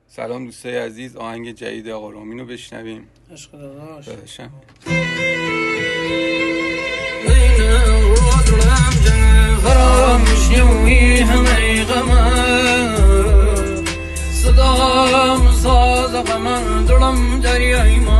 سلام دوستای عزیز، آهنگ جدید آقا رامین رو بشنویم. عشق داداش داداشم فرامشنوی همه غمه صدام ساز غمه دلم دریای ما